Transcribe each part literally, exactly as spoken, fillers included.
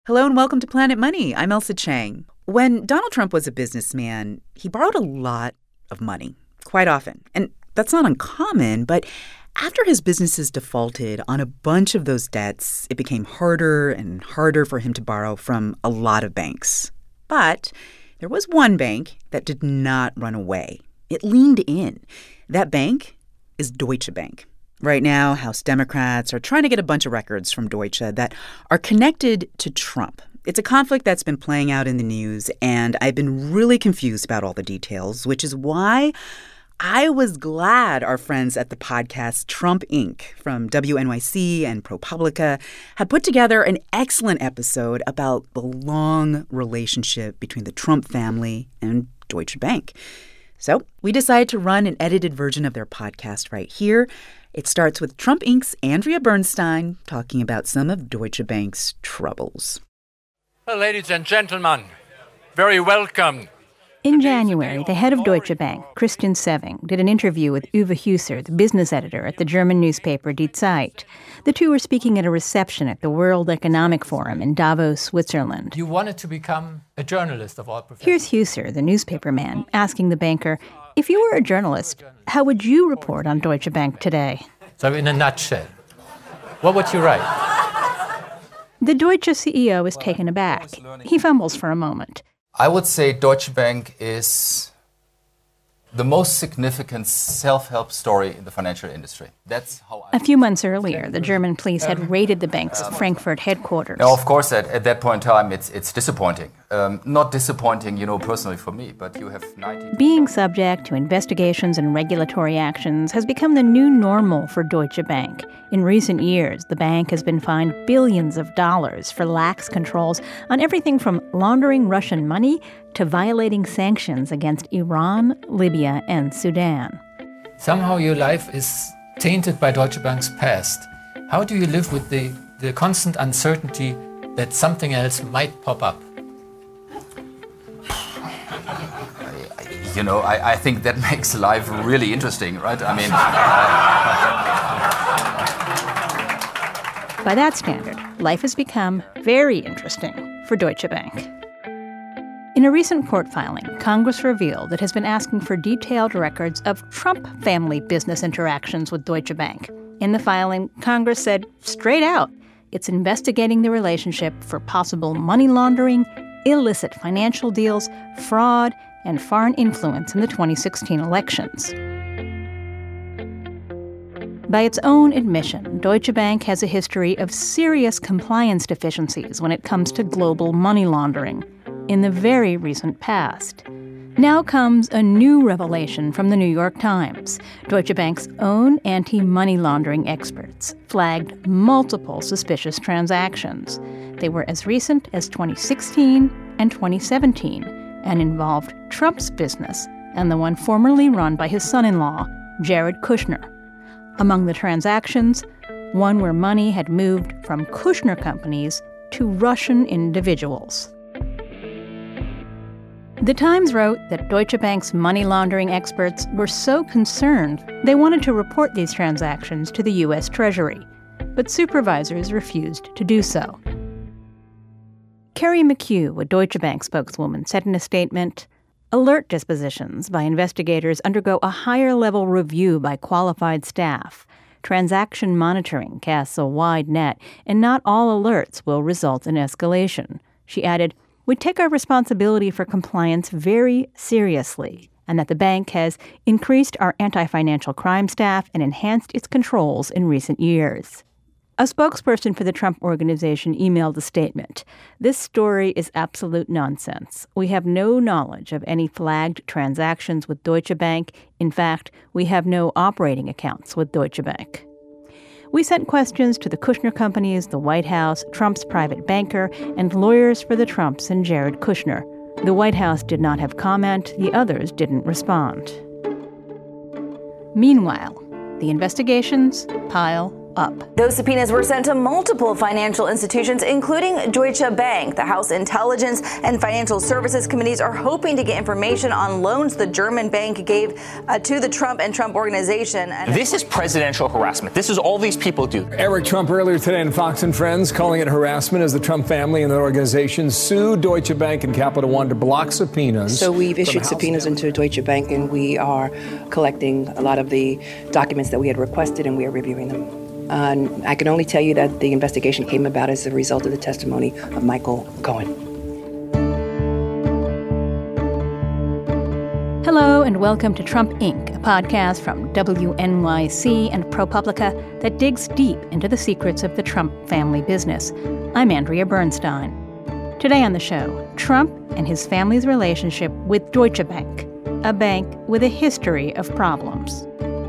Hello and welcome to Planet Money. I'm Ailsa Chang. When Donald Trump was a businessman, he borrowed a lot of money, quite often. And that's not uncommon, but after his businesses defaulted on a bunch of those debts, it became harder and harder for him to borrow from a lot of banks. But there was one bank that did not run away. It leaned in. That bank is Deutsche Bank. Right now, House Democrats are trying to get a bunch of records from Deutsche that are connected to Trump. It's a conflict that's been playing out in the news, and I've been really confused about all the details, which is why I was glad our friends at the podcast Trump Incorporated from W N Y C and ProPublica had put together an excellent episode about the long relationship between the Trump family and Deutsche Bank. So we decided to run an edited version of their podcast right here. It starts with Trump Incorporated's Andrea Bernstein talking about some of Deutsche Bank's troubles. Well, ladies and gentlemen, very welcome. In January, the head of Deutsche Bank, Christian Sewing, did an interview with Uwe Husser, the business editor at the German newspaper Die Zeit. The two were speaking at a reception at the World Economic Forum in Davos, Switzerland. You wanted to become a journalist of all professions. Here's Husser, the newspaper man, asking the banker, if you were a journalist, how would you report on Deutsche Bank today? So in a nutshell, what would you write? The Deutsche C E O is taken aback. He fumbles for a moment. I would say Deutsche Bank is the most significant self-help story in the financial industry. That's how I... A few months earlier, the German police had raided the bank's Frankfurt headquarters. Now, of course, at, at that point in time, it's it's disappointing. Um, not disappointing, you know, personally for me, but you have ninety... Being subject to investigations and regulatory actions has become the new normal for Deutsche Bank. In recent years, the bank has been fined billions of dollars for lax controls on everything from laundering Russian money to violating sanctions against Iran, Libya, and Sudan. Somehow your life is tainted by Deutsche Bank's past. How do you live with the, the constant uncertainty that something else might pop up? You know, I, I think that makes life really interesting, right? I mean... By that standard, life has become very interesting for Deutsche Bank. In a recent court filing, Congress revealed it has been asking for detailed records of Trump family business interactions with Deutsche Bank. In the filing, Congress said straight out, it's investigating the relationship for possible money laundering, illicit financial deals, fraud, and foreign influence in the twenty sixteen elections. By its own admission, Deutsche Bank has a history of serious compliance deficiencies when it comes to global money laundering in the very recent past. Now comes a new revelation from the New York Times. Deutsche Bank's own anti-money laundering experts flagged multiple suspicious transactions. They were as recent as twenty sixteen and twenty seventeen and involved Trump's business and the one formerly run by his son-in-law, Jared Kushner. Among the transactions, one where money had moved from Kushner companies to Russian individuals. The Times wrote that Deutsche Bank's money laundering experts were so concerned they wanted to report these transactions to the U S Treasury, but supervisors refused to do so. Carrie McHugh, a Deutsche Bank spokeswoman, said in a statement, alert dispositions by investigators undergo a higher-level review by qualified staff. Transaction monitoring casts a wide net, and not all alerts will result in escalation. She added, we take our responsibility for compliance very seriously, and that the bank has increased our anti-financial crime staff and enhanced its controls in recent years. A spokesperson for the Trump Organization emailed a statement. This story is absolute nonsense. We have no knowledge of any flagged transactions with Deutsche Bank. In fact, we have no operating accounts with Deutsche Bank. We sent questions to the Kushner companies, the White House, Trump's private banker, and lawyers for the Trumps and Jared Kushner. The White House did not have comment. The others didn't respond. Meanwhile, the investigations pile up. Those subpoenas were sent to multiple financial institutions, including Deutsche Bank. The House Intelligence and Financial Services Committees are hoping to get information on loans the German bank gave uh, to the Trump and Trump Organization. And this is presidential harassment. This is all these people do. Eric Trump earlier today on Fox and Friends calling it harassment as the Trump family and their organization sued Deutsche Bank and Capital One to block subpoenas. So we've issued subpoenas into Deutsche Bank, and we are collecting a lot of the documents that we had requested, and we are reviewing them. Uh, I can only tell you that the investigation came about as a result of the testimony of Michael Cohen. Hello and welcome to Trump Incorporated, a podcast from W N Y C and ProPublica that digs deep into the secrets of the Trump family business. I'm Andrea Bernstein. Today on the show, Trump and his family's relationship with Deutsche Bank, a bank with a history of problems.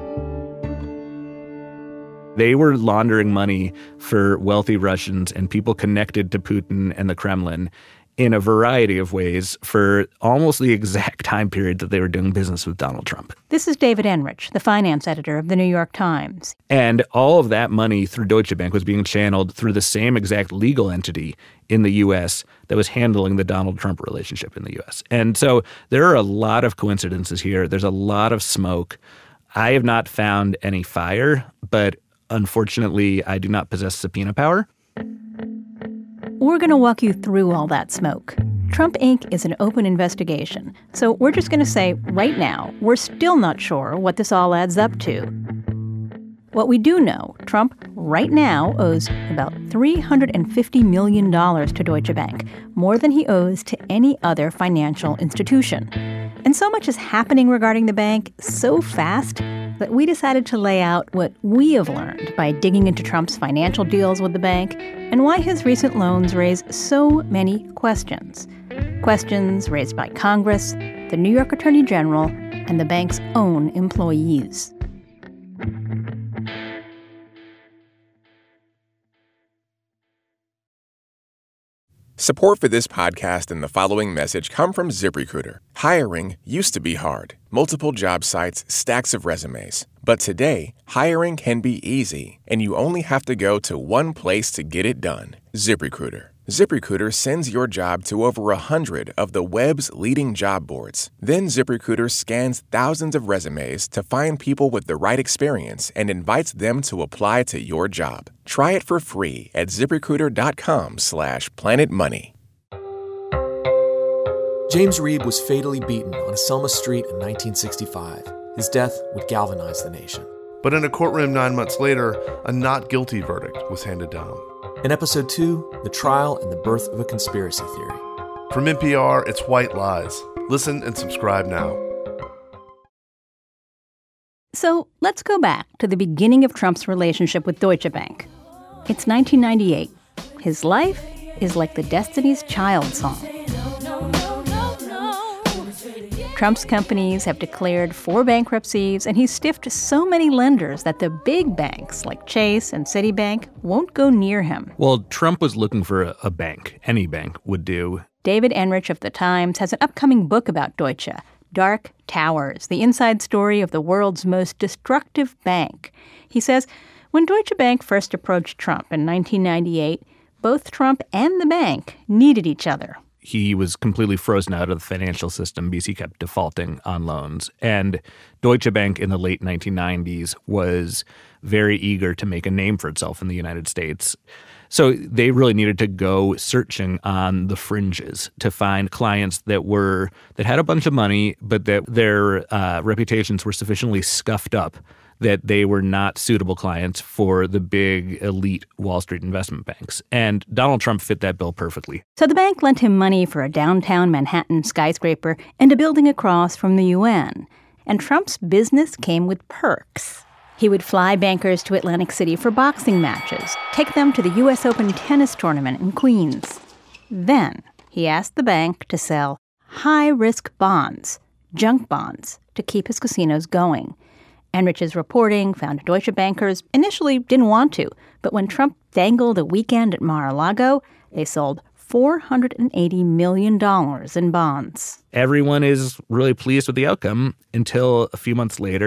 They were laundering money for wealthy Russians and people connected to Putin and the Kremlin in a variety of ways for almost the exact time period that they were doing business with Donald Trump. This is David Enrich, the finance editor of the New York Times. And all of that money through Deutsche Bank was being channeled through the same exact legal entity in the U S that was handling the Donald Trump relationship in the U S. And so there are a lot of coincidences here. There's a lot of smoke. I have not found any fire, but unfortunately, I do not possess subpoena power. We're going to walk you through all that smoke. Trump Incorporated is an open investigation, so we're just going to say right now, we're still not sure what this all adds up to. What we do know, Trump right now owes about three hundred fifty million dollars to Deutsche Bank, more than he owes to any other financial institution. And so much is happening regarding the bank so fast that we decided to lay out what we have learned by digging into Trump's financial deals with the bank and why his recent loans raise so many questions. Questions raised by Congress, the New York Attorney General, and the bank's own employees. Support for this podcast and the following message come from ZipRecruiter. Hiring used to be hard. Multiple job sites, stacks of resumes. But today, hiring can be easy, and you only have to go to one place to get it done. ZipRecruiter. ZipRecruiter sends your job to over a hundred of the web's leading job boards. Then ZipRecruiter scans thousands of resumes to find people with the right experience and invites them to apply to your job. Try it for free at ZipRecruiter.com slash Planet Money. James Reeb was fatally beaten on Selma Street in nineteen sixty-five. His death would galvanize the nation. But in a courtroom nine months later, a not guilty verdict was handed down. In episode two, the trial and the birth of a conspiracy theory. From N P R, it's White Lies. Listen and subscribe now. So let's go back to the beginning of Trump's relationship with Deutsche Bank. It's nineteen ninety-eight. His life is like the Destiny's Child song. Trump's companies have declared four bankruptcies, and he's stiffed so many lenders that the big banks like Chase and Citibank won't go near him. Well, Trump was looking for a, a bank. Any bank would do. David Enrich of The Times has an upcoming book about Deutsche, Dark Towers, the inside story of the world's most destructive bank. He says, when Deutsche Bank first approached Trump in nineteen ninety-eight, both Trump and the bank needed each other. He was completely frozen out of the financial system because he kept defaulting on loans. And Deutsche Bank in the late nineteen nineties was very eager to make a name for itself in the United States. So they really needed to go searching on the fringes to find clients that were that had a bunch of money, but that their uh, reputations were sufficiently scuffed up that they were not suitable clients for the big elite Wall Street investment banks. And Donald Trump fit that bill perfectly. So the bank lent him money for a downtown Manhattan skyscraper and a building across from the U N. And Trump's business came with perks. He would fly bankers to Atlantic City for boxing matches, take them to the U S Open tennis tournament in Queens. Then he asked the bank to sell high-risk bonds, junk bonds, to keep his casinos going. Enrich's reporting found Deutsche bankers initially didn't want to, but when Trump dangled a weekend at Mar-a-Lago, they sold four hundred eighty million dollars in bonds. Everyone is really pleased with the outcome until a few months later,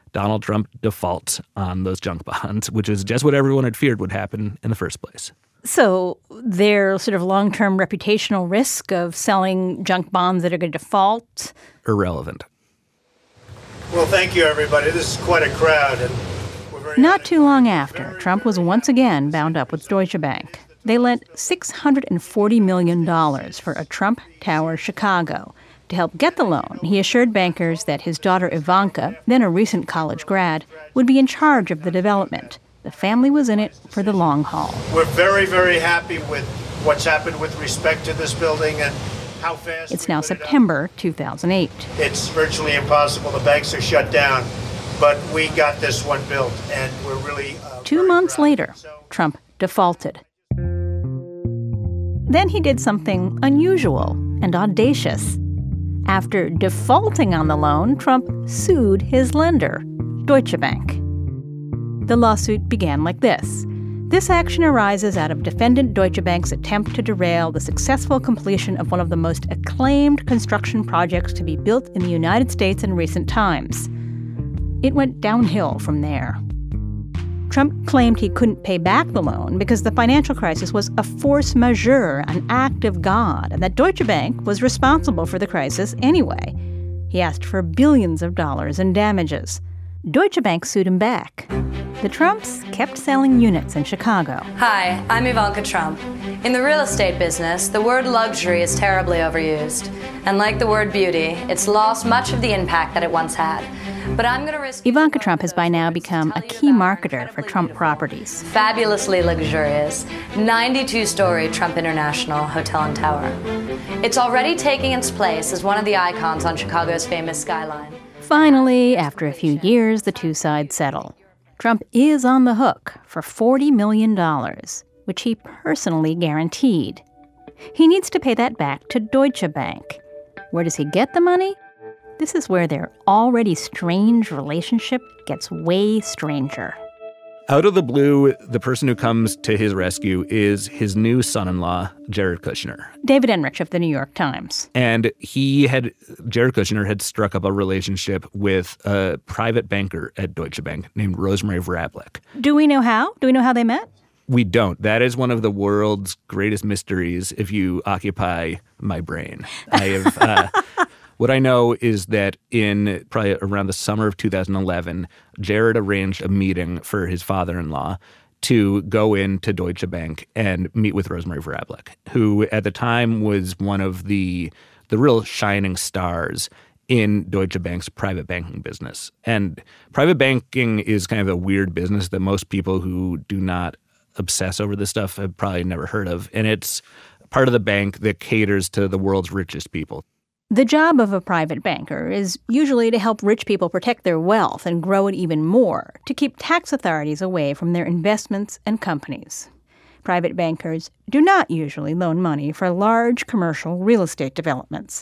Donald Trump defaults on those junk bonds, which is just what everyone had feared would happen in the first place. So their sort of long-term reputational risk of selling junk bonds that are going to default? Irrelevant. Well, thank you, everybody. This is quite a crowd. And we're very Not too long after, Trump was once again bound up with Deutsche Bank. They lent six hundred forty million dollars for a Trump Tower Chicago. To help get the loan, he assured bankers that his daughter Ivanka, then a recent college grad, would be in charge of the development. The family was in it for the long haul. We're very, very happy with what's happened with respect to this building and how fast. It's now September two thousand eight. It's virtually impossible. The banks are shut down, but we got this one built, and we're really. Uh, Two months proud. later, Trump defaulted. Then he did something unusual and audacious. After defaulting on the loan, Trump sued his lender, Deutsche Bank. The lawsuit began like this. This action arises out of defendant Deutsche Bank's attempt to derail the successful completion of one of the most acclaimed construction projects to be built in the United States in recent times. It went downhill from there. Trump claimed he couldn't pay back the loan because the financial crisis was a force majeure, an act of God, and that Deutsche Bank was responsible for the crisis anyway. He asked for billions of dollars in damages. Deutsche Bank sued him back. The Trumps kept selling units in Chicago. Hi, I'm Ivanka Trump. In the real estate business, the word luxury is terribly overused. And like the word beauty, it's lost much of the impact that it once had. But I'm going to risk... Ivanka Trump has by now become a key marketer for Trump properties. Fabulously luxurious, ninety-two story Trump International Hotel and Tower. It's already taking its place as one of the icons on Chicago's famous skyline. Finally, after a few years, the two sides settle. Trump is on the hook for forty million dollars, which he personally guaranteed. He needs to pay that back to Deutsche Bank. Where does he get the money? This is where their already strange relationship gets way stranger. Out of the blue, the person who comes to his rescue is his new son-in-law, Jared Kushner. David Enrich of the New York Times. And he had, Jared Kushner had struck up a relationship with a private banker at Deutsche Bank named Rosemary Vrablic. Do we know how? Do we know how they met? We don't. That is one of the world's greatest mysteries if you occupy my brain. I have... Uh, What I know is that in probably around the summer of two thousand eleven, Jared arranged a meeting for his father-in-law to go into Deutsche Bank and meet with Rosemary Vrablic, who at the time was one of the the real shining stars in Deutsche Bank's private banking business. And private banking is kind of a weird business that most people who do not obsess over this stuff have probably never heard of. And it's part of the bank that caters to the world's richest people. The job of a private banker is usually to help rich people protect their wealth and grow it even more, to keep tax authorities away from their investments and companies. Private bankers do not usually loan money for large commercial real estate developments.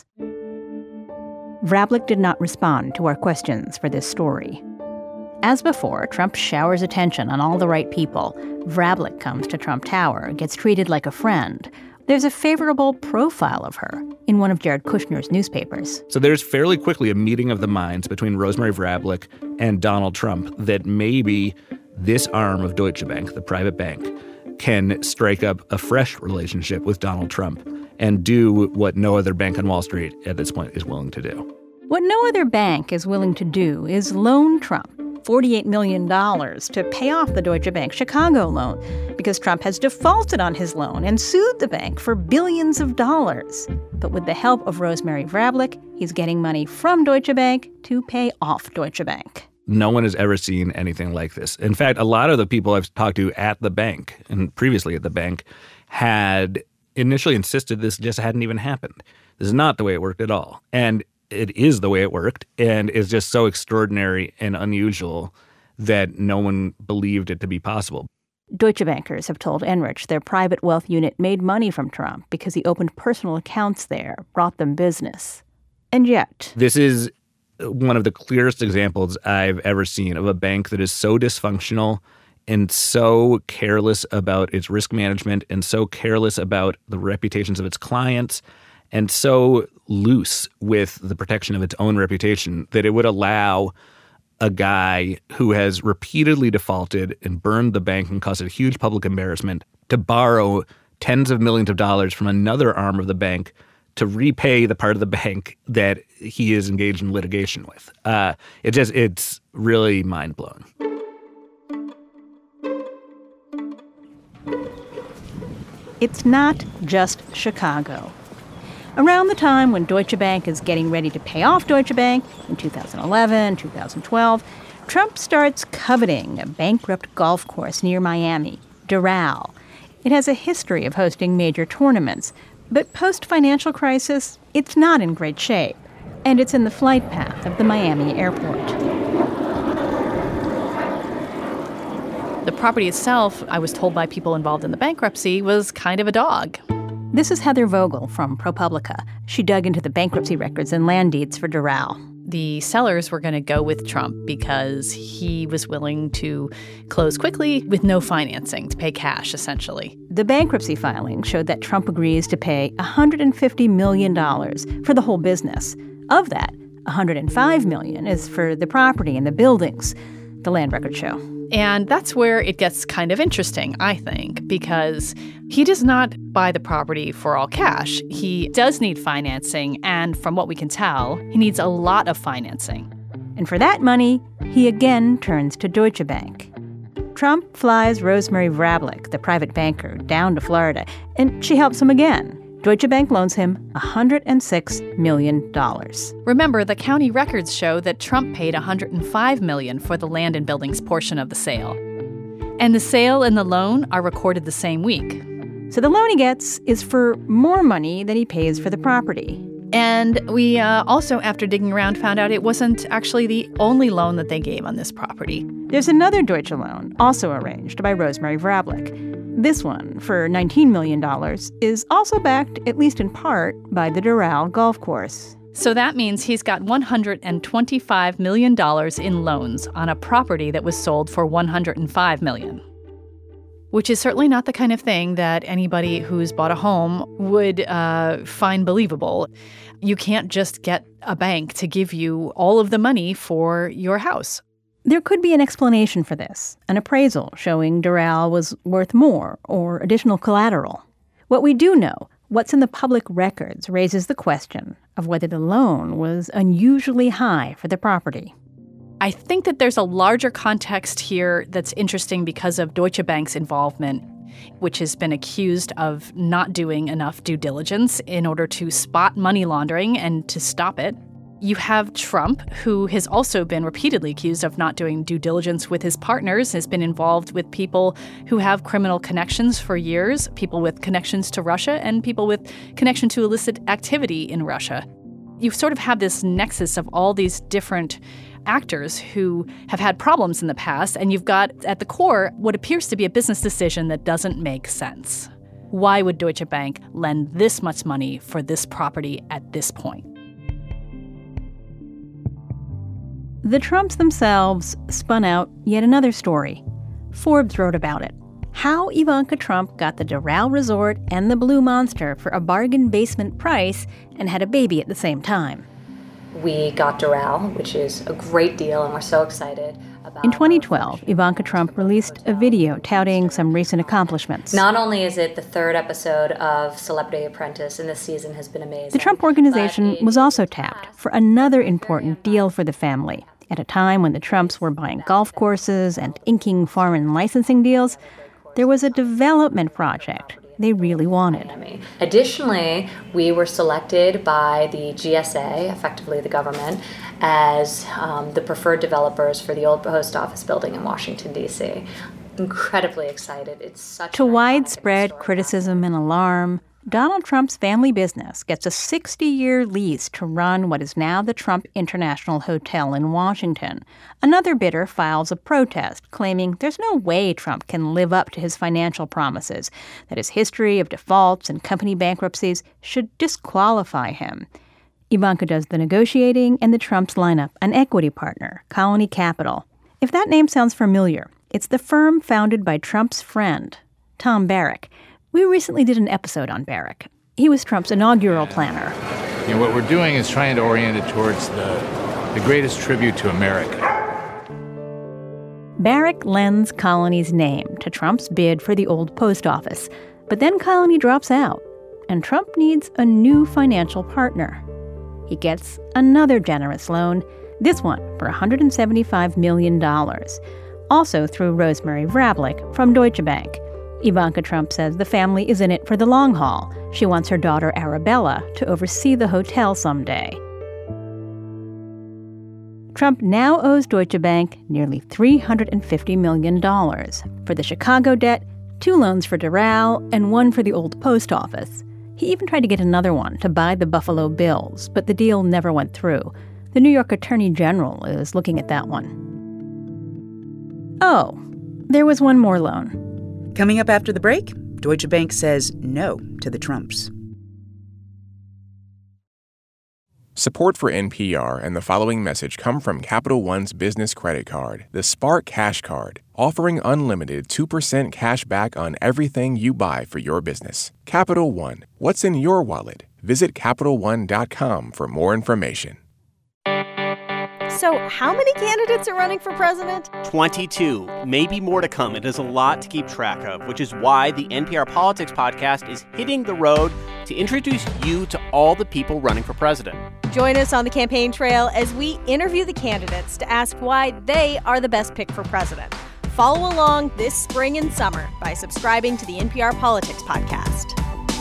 Vrablic did not respond to our questions for this story. As before, Trump showers attention on all the right people. Vrablic comes to Trump Tower, gets treated like a friend. There's a favorable profile of her in one of Jared Kushner's newspapers. So there's fairly quickly a meeting of the minds between Rosemary Vrablic and Donald Trump that maybe this arm of Deutsche Bank, the private bank, can strike up a fresh relationship with Donald Trump and do what no other bank on Wall Street at this point is willing to do. What no other bank is willing to do is loan Trump forty-eight million dollars to pay off the Deutsche Bank Chicago loan because Trump has defaulted on his loan and sued the bank for billions of dollars. But with the help of Rosemary Vrablic, he's getting money from Deutsche Bank to pay off Deutsche Bank. No one has ever seen anything like this. In fact, a lot of the people I've talked to at the bank and previously at the bank had initially insisted this just hadn't even happened. This is not the way it worked at all. And it is the way it worked, and it's just so extraordinary and unusual that no one believed it to be possible. Deutsche bankers have told Enrich their private wealth unit made money from Trump because he opened personal accounts there, brought them business. And yet... This is one of the clearest examples I've ever seen of a bank that is so dysfunctional and so careless about its risk management and so careless about the reputations of its clients and so loose with the protection of its own reputation that it would allow a guy who has repeatedly defaulted and burned the bank and caused a huge public embarrassment to borrow tens of millions of dollars from another arm of the bank to repay the part of the bank that he is engaged in litigation with. Uh, it just, it's really mind-blowing. It's not just Chicago. Around the time when Deutsche Bank is getting ready to pay off Deutsche Bank in two thousand eleven, two thousand twelve, Trump starts coveting a bankrupt golf course near Miami, Doral. It has a history of hosting major tournaments, but post-financial crisis, it's not in great shape, and it's in the flight path of the Miami airport. The property itself, I was told by people involved in the bankruptcy, was kind of a dog. This is Heather Vogel from ProPublica. She dug into the bankruptcy records and land deeds for Doral. The sellers were going to go with Trump because he was willing to close quickly with no financing, to pay cash, essentially. The bankruptcy filing showed that Trump agrees to pay one hundred fifty million dollars for the whole business. Of that, one hundred five million dollars is for the property and the buildings, the land records show. And that's where it gets kind of interesting, I think, because he does not buy the property for all cash. He does need financing, and from what we can tell, he needs a lot of financing. And for that money, he again turns to Deutsche Bank. Trump flies Rosemary Vrablic, the private banker, down to Florida, and she helps him again. Deutsche Bank loans him one hundred six million dollars. Remember, the county records show that Trump paid one hundred five million dollars for the land and buildings portion of the sale. And the sale and the loan are recorded the same week. So the loan he gets is for more money than he pays for the property. And we uh, also, after digging around, found out it wasn't actually the only loan that they gave on this property. There's another Deutsche loan, also arranged by Rosemary Vrablic. This one, for nineteen million dollars, is also backed, at least in part, by the Doral golf course. So that means he's got one hundred twenty-five million dollars in loans on a property that was sold for one hundred five million dollars. Which is certainly not the kind of thing that anybody who's bought a home would uh, find believable. You can't just get a bank to give you all of the money for your house. There could be an explanation for this, an appraisal showing Doral was worth more or additional collateral. What we do know, what's in the public records, raises the question of whether the loan was unusually high for the property. I think that there's a larger context here that's interesting because of Deutsche Bank's involvement, which has been accused of not doing enough due diligence in order to spot money laundering and to stop it. You have Trump, who has also been repeatedly accused of not doing due diligence with his partners, has been involved with people who have criminal connections for years, people with connections to Russia, and people with connection to illicit activity in Russia. You sort of have this nexus of all these different actors who have had problems in the past, and you've got, at the core, what appears to be a business decision that doesn't make sense. Why would Deutsche Bank lend this much money for this property at this point? The Trumps themselves spun out yet another story. Forbes wrote about it. How Ivanka Trump got the Doral Resort and the Blue Monster for a bargain basement price and had a baby at the same time. We got Doral, which is a great deal, and we're so excited about. In twenty twelve, Ivanka Trump released a video touting some recent accomplishments. Not only is it the third episode of Celebrity Apprentice, and this season has been amazing. The Trump Organization was also tapped for another important deal for the family. At a time when the Trumps were buying golf courses and inking foreign licensing deals, there was a development project they really wanted. Additionally, we were selected by the G S A, effectively the government, as um, the preferred developers for the old post office building in Washington, D C Incredibly excited. It's such To widespread criticism and alarm, Donald Trump's family business gets a sixty-year lease to run what is now the Trump International Hotel in Washington. Another bidder files a protest, claiming there's no way Trump can live up to his financial promises, that his history of defaults and company bankruptcies should disqualify him. Ivanka does the negotiating, and the Trumps line up an equity partner, Colony Capital. If that name sounds familiar, it's the firm founded by Trump's friend, Tom Barrack. We recently did an episode on Barrack. He was Trump's inaugural planner. You know, what we're doing is trying to orient it towards the, the greatest tribute to America. Barrick lends Colony's name to Trump's bid for the old post office, but then Colony drops out, and Trump needs a new financial partner. He gets another generous loan, this one for one hundred seventy-five million dollars, also through Rosemary Vrablic from Deutsche Bank. Ivanka Trump says the family is in it for the long haul. She wants her daughter Arabella to oversee the hotel someday. Trump now owes Deutsche Bank nearly three hundred fifty million dollars for the Chicago debt, two loans for Doral, and one for the old post office. He even tried to get another one to buy the Buffalo Bills, but the deal never went through. The New York Attorney General is looking at that one. Oh, there was one more loan. Coming up after the break, Deutsche Bank says no to the Trumps. Support for N P R and the following message come from Capital One's business credit card, the Spark Cash Card, offering unlimited two percent cash back on everything you buy for your business. Capital One, what's in your wallet? Visit Capital One dot com for more information. So how many candidates are running for president? twenty-two. Maybe more to come. It is a lot to keep track of, which is why the N P R Politics podcast is hitting the road to introduce you to all the people running for president. Join us on the campaign trail as we interview the candidates to ask why they are the best pick for president. Follow along this spring and summer by subscribing to the N P R Politics podcast.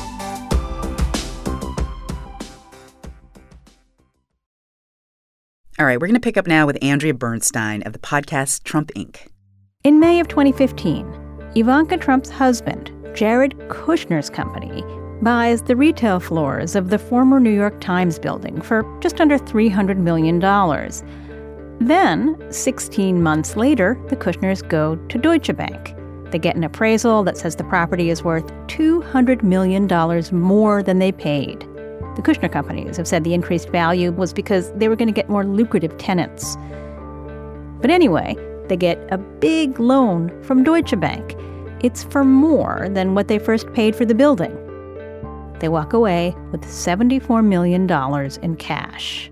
All right, we're going to pick up now with Andrea Bernstein of the podcast Trump Incorporated. In May of twenty fifteen, Ivanka Trump's husband, Jared Kushner's company, buys the retail floors of the former New York Times building for just under three hundred million dollars. Then, sixteen months later, the Kushners go to Deutsche Bank. They get an appraisal that says the property is worth two hundred million dollars more than they paid. The Kushner companies have said the increased value was because they were going to get more lucrative tenants. But anyway, they get a big loan from Deutsche Bank. It's for more than what they first paid for the building. They walk away with seventy-four million dollars in cash.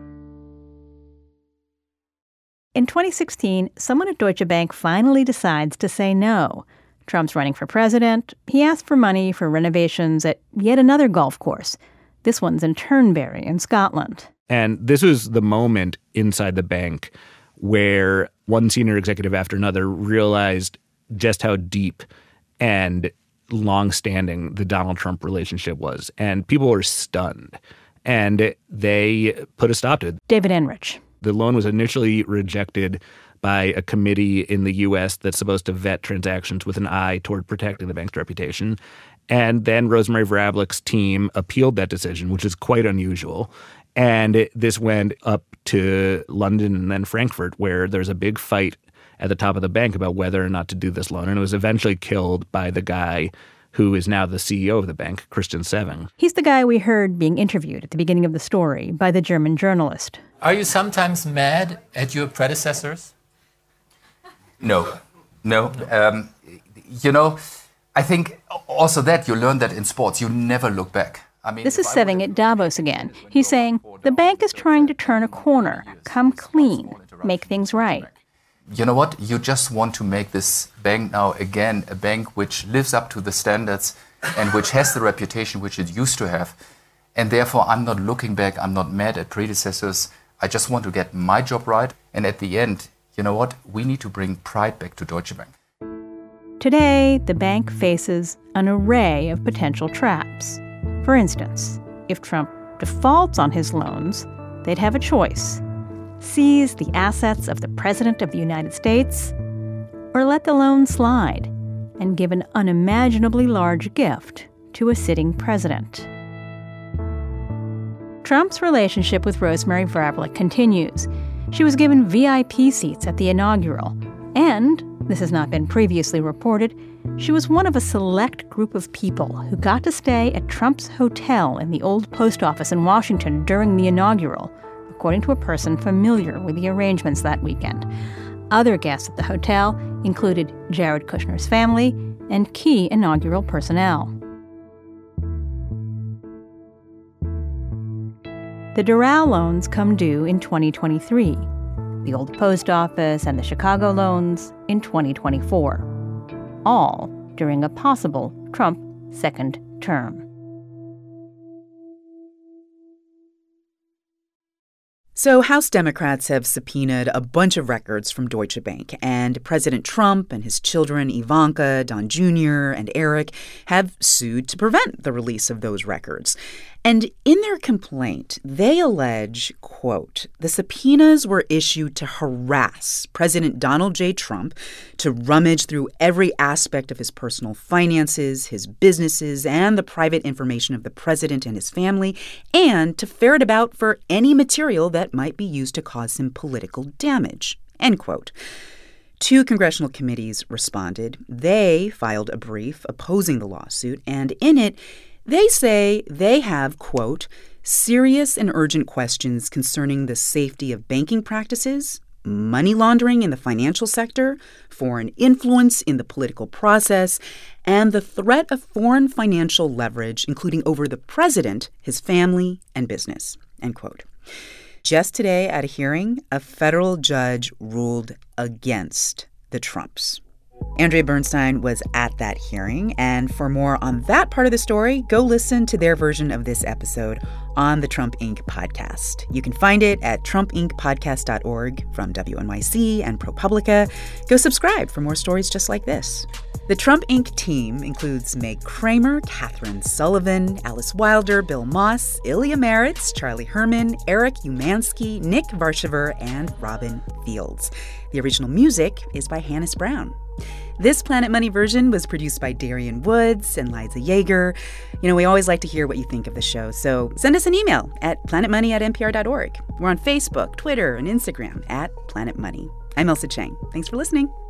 In twenty sixteen, someone at Deutsche Bank finally decides to say no. Trump's running for president. He asked for money for renovations at yet another golf course. This one's in Turnberry in Scotland. And this was the moment inside the bank where one senior executive after another realized just how deep and long-standing the Donald Trump relationship was. And people were stunned. And they put a stop to it. David Enrich. The loan was initially rejected by a committee in the U S that's supposed to vet transactions with an eye toward protecting the bank's reputation. And then Rosemary Vrablic's team appealed that decision, which is quite unusual. And it, this went up to London and then Frankfurt, where there's a big fight at the top of the bank about whether or not to do this loan. And it was eventually killed by the guy who is now the C E O of the bank, Christian Sewing. He's the guy we heard being interviewed at the beginning of the story by the German journalist. Are you sometimes mad at your predecessors? No, no. Um, you know, I think also that you learn that in sports, you never look back. I mean, this is Sewing at Davos again. He's saying the bank is trying to turn a corner, come clean, make things right. You know what? You just want to make this bank now again a bank which lives up to the standards and which has the reputation which it used to have. And therefore, I'm not looking back. I'm not mad at predecessors. I just want to get my job right. And at the end, you know what? We need to bring pride back to Deutsche Bank. Today, the bank faces an array of potential traps. For instance, if Trump defaults on his loans, they'd have a choice: seize the assets of the President of the United States, or let the loan slide and give an unimaginably large gift to a sitting president. Trump's relationship with Rosemary Vrablic continues. She was given V I P seats at the inaugural, and, this has not been previously reported, she was one of a select group of people who got to stay at Trump's hotel in the old post office in Washington during the inaugural, according to a person familiar with the arrangements that weekend. Other guests at the hotel included Jared Kushner's family and key inaugural personnel. The Doral loans come due in twenty twenty-three. the old post office, and the Chicago loans in twenty twenty-four, all during a possible Trump second term. So House Democrats have subpoenaed a bunch of records from Deutsche Bank, and President Trump and his children Ivanka, Don Junior, and Eric have sued to prevent the release of those records. And in their complaint, they allege, quote, the subpoenas were issued to harass President Donald J. Trump, to rummage through every aspect of his personal finances, his businesses, and the private information of the president and his family, and to ferret about for any material that might be used to cause him political damage, end quote. Two congressional committees responded. They filed a brief opposing the lawsuit, and in it, they say they have, quote, serious and urgent questions concerning the safety of banking practices, money laundering in the financial sector, foreign influence in the political process, and the threat of foreign financial leverage, including over the president, his family, and business, end quote. Just today at a hearing, a federal judge ruled against the Trumps. Andrea Bernstein was at that hearing, and for more on that part of the story, go listen to their version of this episode on the Trump Incorporated podcast. You can find it at trump inc podcast dot org from W N Y C and ProPublica. Go subscribe for more stories just like this. The Trump Incorporated team includes Meg Kramer, Catherine Sullivan, Alice Wilder, Bill Moss, Ilya Maritz, Charlie Herman, Eric Umansky, Nick Varshaver, and Robin Fields. The original music is by Hannes Brown. This Planet Money version was produced by Darian Woods and Liza Yeager. You know, we always like to hear what you think of the show, so send us an email at planetmoney at n p r dot org. We're on Facebook, Twitter, and Instagram at Planet Money. I'm Ailsa Chang. Thanks for listening.